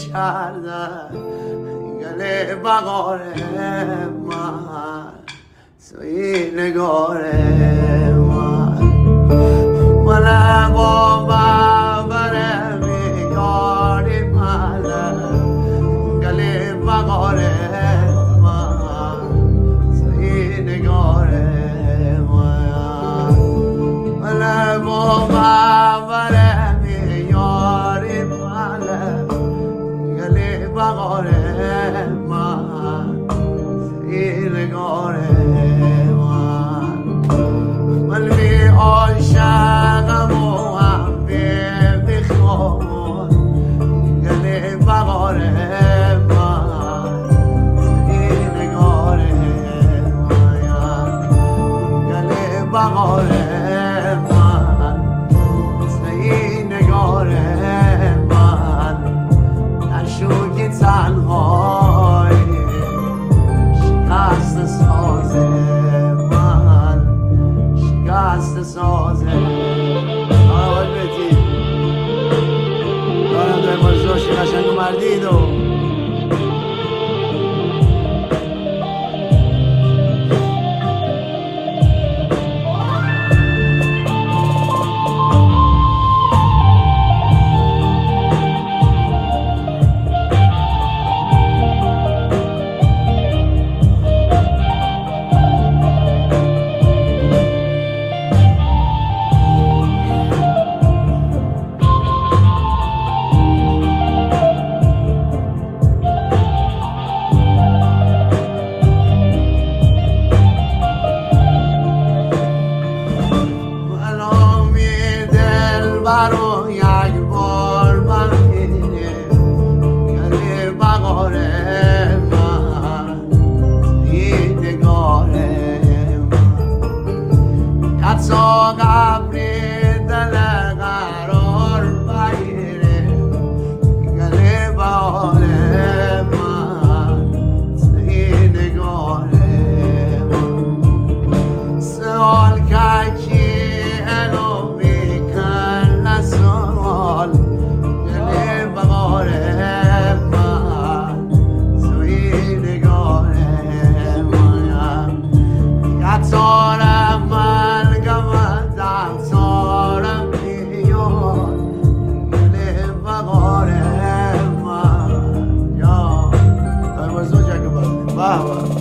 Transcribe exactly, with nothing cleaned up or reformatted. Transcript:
کردن گله بقار من توی نگار من من با ببرم یاری من گله بقار من توی نگار من من با ببرم یاری من گله بقار من توی نگار من من بی عاشقم و هم بی بخوام گله بقار من توی نگار من گله بقار من توی نگار من نشو که تنهایی شکست ساز من شکست ساز آقای بتی دارم در مازداشی قشنگ و مردید و برو یک بار من گله بقار من توی نگار من حتی قبل دل قرار بگیره گله بقار من توی نگار من سوال که گله بقار من توی نگار من یتارم من گمدم تارم میاد گله بقار من یا دای بازو جگه بقار